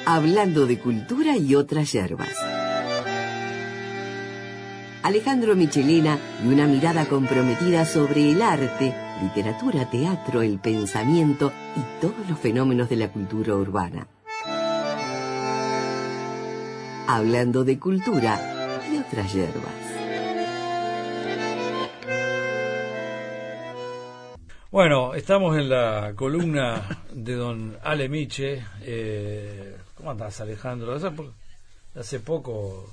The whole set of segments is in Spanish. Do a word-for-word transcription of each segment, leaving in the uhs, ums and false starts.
Hablando de cultura y otras yerbas. Alejandro Michelena y una mirada comprometida sobre el arte, literatura, teatro, el pensamiento y todos los fenómenos de la cultura urbana. Hablando de cultura y otras yerbas. Bueno, estamos en la columna de don Ale Miche. Eh, ¿Cómo andás, Alejandro? Hace, po hace poco...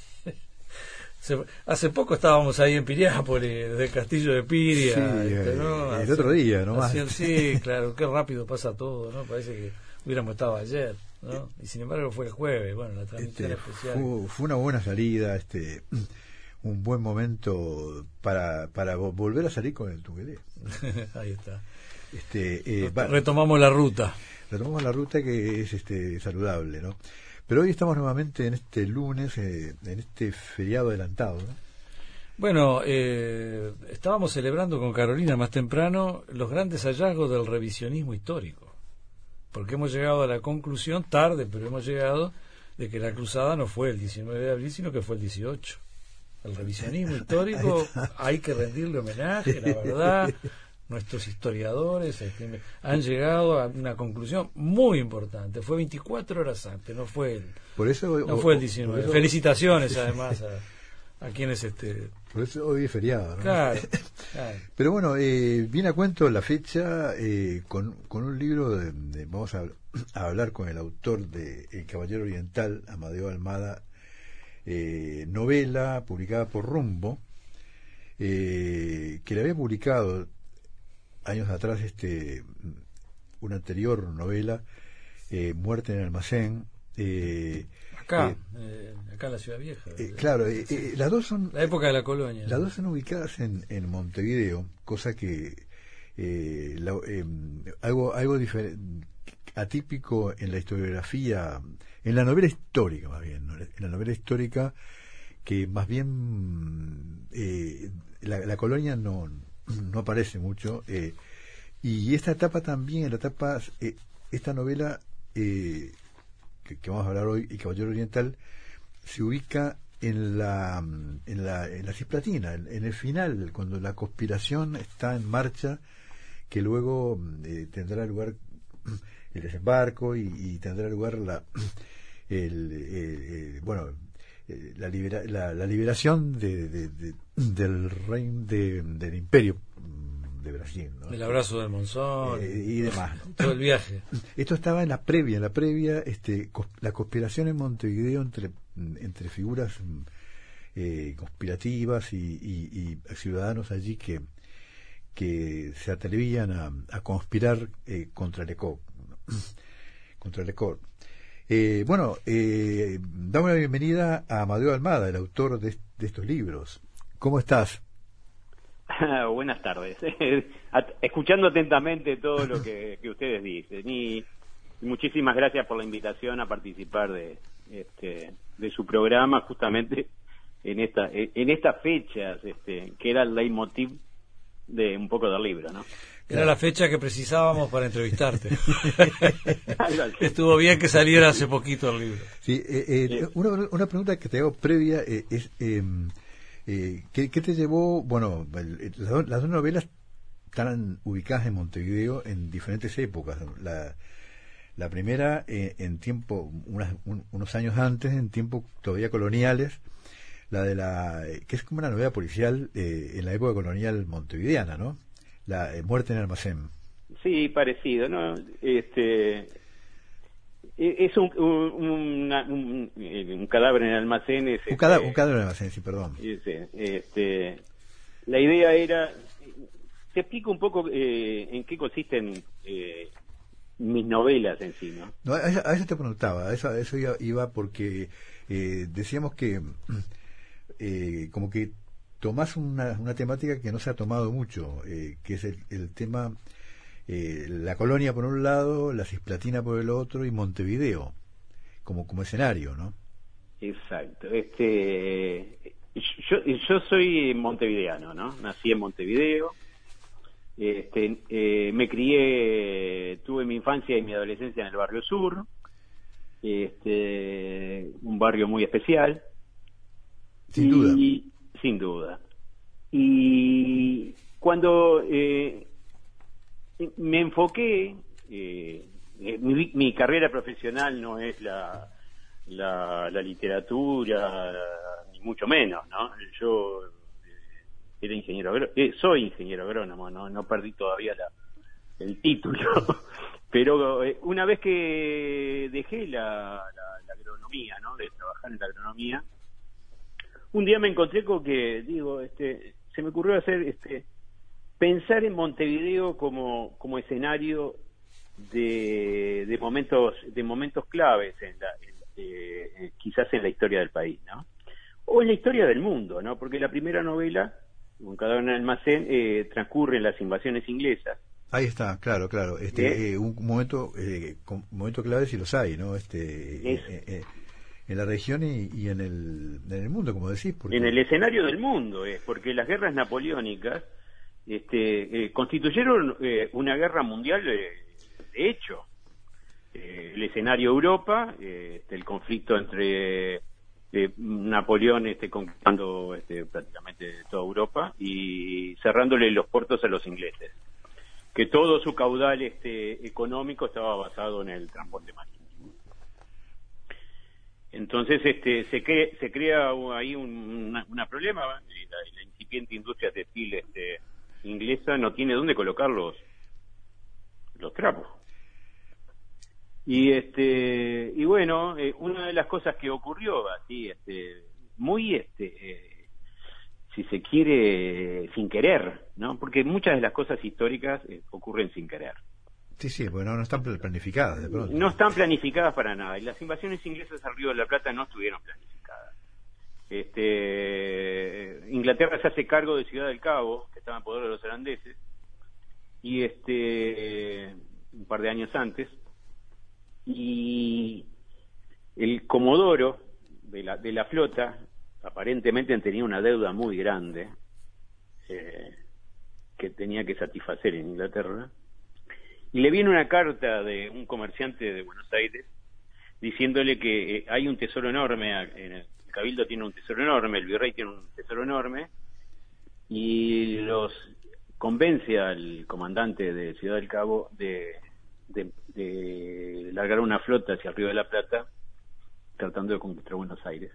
hace poco estábamos ahí en Piriápolis, desde el castillo de Piria. Sí, este, ¿no? el Hace, otro día, ¿no? Hace, sí, claro, qué rápido pasa todo, ¿no? Parece que hubiéramos estado ayer, ¿no? Y sin embargo fue el jueves, bueno, la transmisión este, especial. Fue, fue una buena salida, este... un buen momento para, para volver a salir con el Tuguelé. Ahí está. Este, eh, retomamos la ruta. Retomamos la ruta que es este saludable, ¿no? Pero hoy estamos nuevamente en este lunes, eh, en este feriado adelantado, ¿no? Bueno, eh, estábamos celebrando con Carolina más temprano los grandes hallazgos del revisionismo histórico, porque hemos llegado a la conclusión, tarde, pero hemos llegado, de que la cruzada no fue el diecinueve de abril, sino que fue el dieciocho. El revisionismo histórico, hay que rendirle homenaje, la verdad. Nuestros historiadores este, han llegado a una conclusión muy importante. Fue veinticuatro horas antes, no fue el, por eso, no fue el diecinueve. Eso, felicitaciones además a, a quienes... este Por eso hoy es feriado, ¿no? Claro, claro. Pero bueno, eh, viene a cuento la fecha eh, con, con un libro, de, de, vamos a, a hablar con el autor de El Caballero Oriental, Amadeo Almada, Eh, novela publicada por Rumbo, eh, que le había publicado años atrás este una anterior novela, eh, Muerte en el Almacén, eh, acá, eh, eh, acá en la Ciudad Vieja. Eh, claro, eh, eh, las dos son la época de la colonia. Las dos son ubicadas en, en Montevideo, cosa que eh, la, eh, algo algo diferente, atípico en la historiografía, en la novela histórica más bien, ¿no? En la novela histórica que más bien eh, la, la colonia no, no aparece mucho, eh, y esta etapa también, la etapa, eh, esta novela eh, que, que vamos a hablar hoy, El Caballero Oriental, se ubica en la en la, en la Cisplatina, en, en el final, cuando la conspiración está en marcha, que luego eh, tendrá lugar el desembarco y, y tendrá lugar la el, el, el bueno la, libera, la, la liberación de, de, de, del reino de, del imperio de Brasil, ¿no? El abrazo del Monzón eh, y demás, ¿no? Todo el viaje. Esto estaba en la previa, en la previa este la conspiración en Montevideo entre entre figuras eh, conspirativas y, y, y ciudadanos allí que que se atrevían a, a conspirar eh, contra Lecoq, contra Lecoq. Eh, bueno, eh, damos la bienvenida a Amadeo Almada, el autor de, de estos libros. ¿Cómo estás? Buenas tardes. Escuchando atentamente todo lo que, que ustedes dicen, y muchísimas gracias por la invitación a participar de este de su programa, justamente en esta en estas fechas, este, que era el leitmotiv de un poco del libro, ¿no? Era la fecha que precisábamos para entrevistarte. Estuvo bien que saliera hace poquito el libro. Sí, eh, eh, una, una pregunta que te hago previa eh, es eh, eh, ¿qué, ¿qué te llevó? Bueno, el, las, dos, las dos novelas están ubicadas en Montevideo en diferentes épocas. La, la primera eh, en tiempo, unas, un, unos años antes, en tiempos todavía coloniales, la de la que es como una novela policial eh, en la época colonial montevideana, ¿no? La eh, Muerte en el Almacén. Sí, parecido, ¿no? Este es un un, una, un, un cadáver en el almacén. Es, un, cadáver, este, un cadáver en el almacén, sí, perdón. Este, este, la idea era, te explico un poco eh, en qué consisten eh, mis novelas en sí, ¿no? No, a, eso, a eso te preguntaba, a eso, a eso iba, iba porque eh, decíamos que eh, como que tomás una, una temática que no se ha tomado mucho, eh, que es el, el tema, eh, la colonia por un lado, la Cisplatina por el otro y Montevideo como como escenario, ¿no? Exacto. Este, yo yo soy montevideano, ¿no? Nací en Montevideo. Este, eh, me crié, tuve mi infancia y mi adolescencia en el barrio sur. este, un barrio muy especial. Sin y, duda. Sin duda. Y cuando eh, me enfoqué, eh, mi, mi carrera profesional no es la, la, la literatura, ni mucho menos, ¿no? Yo eh, era ingeniero agrónomo, eh, soy ingeniero agrónomo, no, no perdí todavía la, el título. Pero eh, una vez que dejé la, la, la agronomía, ¿no? De trabajar en la agronomía, un día me encontré con que, digo, este, se me ocurrió hacer, este, pensar en Montevideo como, como escenario de, de momentos, de momentos claves en la, en, eh, quizás en la historia del país, ¿no? O en la historia del mundo, ¿no? Porque la primera novela, Un cadáver en el almacén, eh, transcurre en las invasiones inglesas. Ahí está, claro, claro. Este, eh, un momento, eh, con, momento clave si los hay, ¿no? Este, Es, eh, eh, en la región y, y en el en el mundo, como decís. Porque... En el escenario del mundo, es porque las guerras napoleónicas este, eh, constituyeron eh, una guerra mundial eh, de hecho. Eh, el escenario Europa, eh, este, el conflicto entre eh, Napoleón este, conquistando este, prácticamente toda Europa y cerrándole los puertos a los ingleses, que todo su caudal este, económico estaba basado en el transporte marítimo. Entonces este, se, cre se crea ahí un una, una problema, la, la incipiente industria textil este, inglesa no tiene dónde colocar los, los trapos. Y este y bueno, eh, una de las cosas que ocurrió así, este, muy este eh, si se quiere, sin querer, ¿no? Porque muchas de las cosas históricas eh, ocurren sin querer. Sí, sí, bueno, no están planificadas de pronto. No están planificadas para nada. Y las invasiones inglesas al Río de la Plata no estuvieron planificadas. Este, Inglaterra se hace cargo de Ciudad del Cabo, que estaba en poder de los holandeses, y este un par de años antes, y el comodoro de la, de la flota aparentemente tenía una deuda muy grande eh, que tenía que satisfacer en Inglaterra. Y le viene una carta de un comerciante de Buenos Aires diciéndole que eh, hay un tesoro enorme, en el Cabildo tiene un tesoro enorme, el virrey tiene un tesoro enorme, y los convence al comandante de Ciudad del Cabo de, de, de largar una flota hacia el Río de la Plata tratando de conquistar Buenos Aires.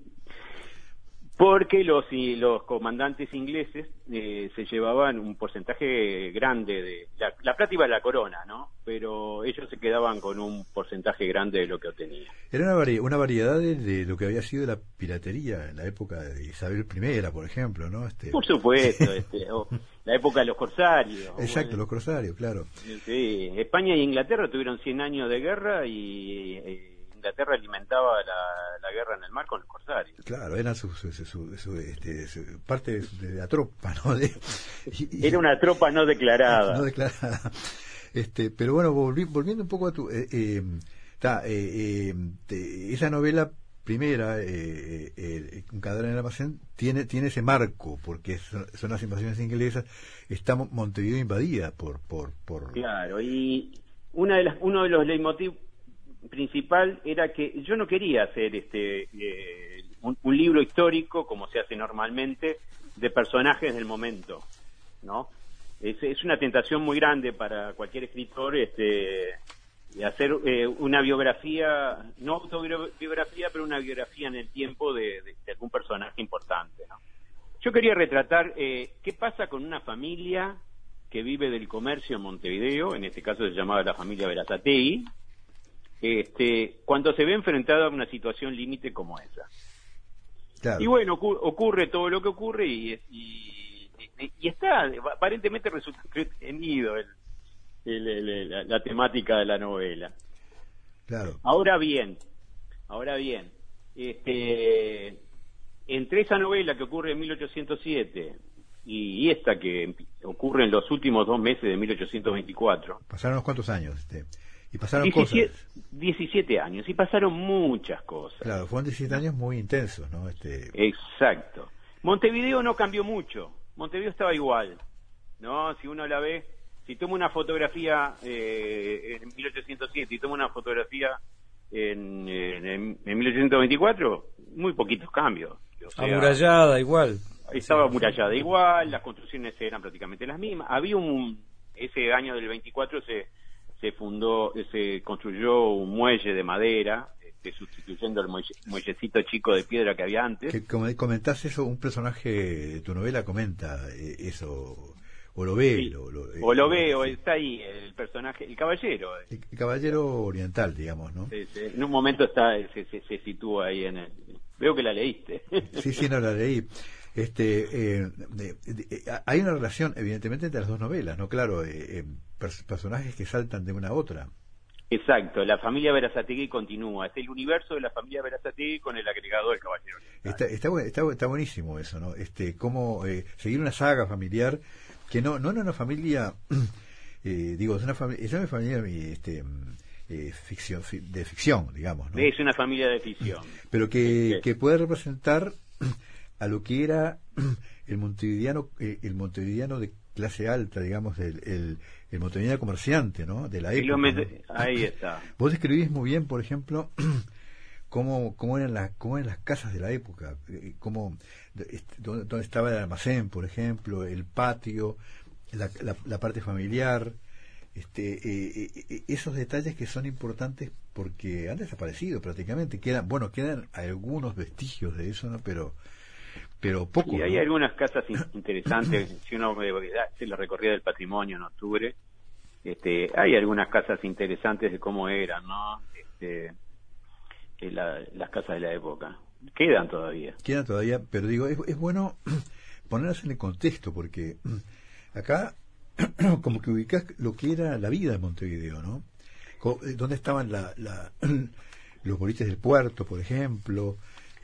Porque los y los comandantes ingleses eh, se llevaban un porcentaje grande de la, la plata iba a la corona, ¿no? Pero ellos se quedaban con un porcentaje grande de lo que obtenían. Era una, vari una variedad de, de lo que había sido la piratería en la época de Isabel primera, por ejemplo, ¿no? Este... Por supuesto, este, o la época de los corsarios. Exacto, bueno, los corsarios, claro. Sí, España y Inglaterra tuvieron cien años de guerra y eh, Inglaterra alimentaba la, la guerra en el mar con los corsarios. Claro, eran su, su, su, su, su, este, su parte de, de la tropa, ¿no? De, y, Era una tropa no declarada. No declarada. Este, pero bueno, volvi, volviendo un poco a tu... Eh, eh, ta, eh, eh, te, esa novela primera, eh, eh, Un cadáver en el almacén, tiene, tiene ese marco, porque son, son las invasiones inglesas, está Montevideo invadida por... por, por... Claro, y una de las, uno de los leitmotiv principal era que yo no quería hacer este eh, un, un libro histórico como se hace normalmente de personajes del momento, ¿no? Es, es una tentación muy grande para cualquier escritor este hacer eh, una biografía, no autobiografía, pero una biografía en el tiempo de, de, de algún personaje importante, ¿no? Yo quería retratar eh, qué pasa con una familia que vive del comercio en Montevideo, en este caso se llamaba la familia Berazategui, Este, cuando se ve enfrentada a una situación límite como esa. Claro. Y bueno, ocurre, ocurre todo lo que ocurre y, y, y, y está, aparentemente resulta entretenido el, el, el, la, la temática de la novela. Claro. Ahora bien, ahora bien, este, entre esa novela que ocurre en mil ochocientos siete y, y esta que ocurre en los últimos dos meses de mil ochocientos veinticuatro. Pasaron unos cuantos años, este. Y pasaron diecisiete, cosas. diecisiete años, y pasaron muchas cosas. Claro, fueron diecisiete años muy intensos, ¿no? Este... Exacto. Montevideo no cambió mucho. Montevideo estaba igual, ¿no? Si uno la ve, si toma una fotografía eh, en mil ochocientos siete y toma una fotografía en veinticuatro, muy poquitos cambios. O sea, amurallada igual. Estaba amurallada igual, las construcciones eran prácticamente las mismas. Había un, ese año del veinticuatro se, se fundó, se construyó un muelle de madera, este, sustituyendo el muelle, muellecito chico de piedra que había antes. Que, como comentás eso, un personaje de tu novela comenta eh, eso, o lo ve. Sí, lo, lo, eh, o lo ve, o está ahí el personaje, el caballero. El, el caballero oriental, digamos, ¿no? Sí, sí. En un momento está se, se, se sitúa ahí en el... Veo que la leíste. Sí, sí, no la leí. Este, eh, de, de, de, hay una relación, evidentemente, entre las dos novelas, ¿no? Claro, eh, eh, pers personajes que saltan de una a otra. Exacto, la familia Berazategui continúa. Es el universo de la familia Berazategui con el agregado del caballero. Está, está, está, está buenísimo eso, ¿no? Este, cómo eh, seguir una saga familiar que no, no era una familia, eh, digo, es una familia, es una familia este, eh, ficción, de ficción, digamos, ¿no? Es una familia de ficción. Pero que, que puede representar a lo que era el montevideano, eh, el montevideano de clase alta, digamos, el, el, el montevideano comerciante, ¿no? De la época, ¿no? Ahí está. Vos describís muy bien, por ejemplo, cómo, cómo eran las, cómo eran las casas de la época, eh, cómo, dónde, dónde estaba el almacén, por ejemplo, el patio, la, la, la parte familiar, este, eh, eh, esos detalles que son importantes porque han desaparecido prácticamente. Quedan, bueno, quedan algunos vestigios de eso, ¿no? Pero pero poco. Y hay ¿no? algunas casas in interesantes, si uno hace la recorrida del patrimonio en octubre, este, hay algunas casas interesantes de cómo eran, ¿no? Este, la, las casas de la época. Quedan todavía. Quedan todavía, pero digo, es, es bueno ponerlas en el contexto, porque acá como que ubicás lo que era la vida de Montevideo, ¿no? ¿Dónde estaban la, la, los boliches del puerto, por ejemplo?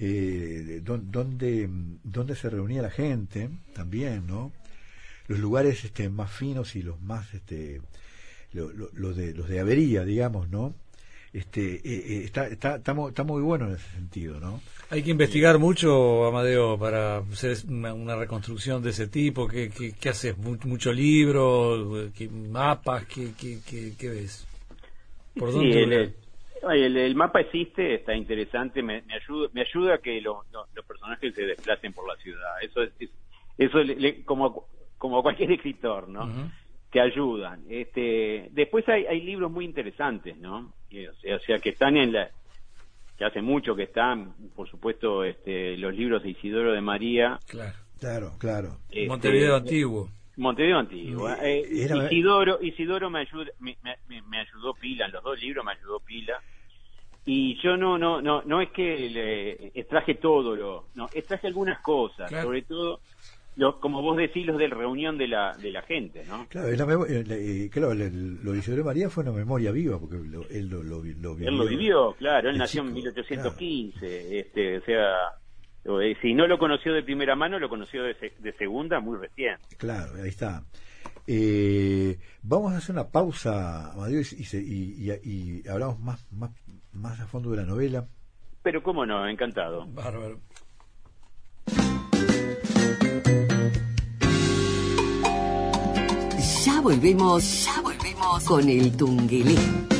Eh, dónde, dónde se reunía la gente también, ¿no? Los lugares este, más finos y los más este, lo, lo, los de los de avería, digamos, ¿no? Este, eh, eh, está, está, está, muy, está muy bueno en ese sentido, ¿no? Hay que investigar mucho, Amadeo, para hacer una, una reconstrucción de ese tipo. ¿Qué, qué, qué haces? ¿Mucho libro? ¿Qué, mapas? ¿Qué, qué, qué, qué ves? ¿Por sí, dónde? El, el, el mapa existe, está interesante, me, me ayuda me ayuda a que los, los, los personajes se desplacen por la ciudad. Eso es, es eso le, le, como como cualquier escritor, ¿no? Uh-huh. Te ayudan. Este, después hay, hay libros muy interesantes, ¿no? Y, o, sea, o sea, que están en la, que hace mucho que están, por supuesto, este, los libros de Isidoro de María. Claro, claro, claro. Este, Montevideo Antiguo. Montevideo Antiguo. Eh, Era... Isidoro, Isidoro me ayudó, me, me, me ayudó pila, en los dos libros me ayudó pila. Y yo no, no, no, no es que le extraje todo, lo, no, extraje algunas cosas, claro. Sobre todo, lo, como vos decís, los de reunión de la, de la gente, ¿no? Claro, la memoria, eh, claro, lo de Isidoro María fue una memoria viva, porque lo, él lo, lo, lo vivió. Él lo vivió, claro, él nació chico, en mil ochocientos quince, claro. este, o sea, si no lo conoció de primera mano, lo conoció de, de segunda, muy recién. Claro, ahí está. Eh, vamos a hacer una pausa, Amadeo, y, y, y, y hablamos más, más, más a fondo de la novela. Pero cómo no, encantado. Bárbaro. Ya volvemos, ya volvemos con el Tungelé.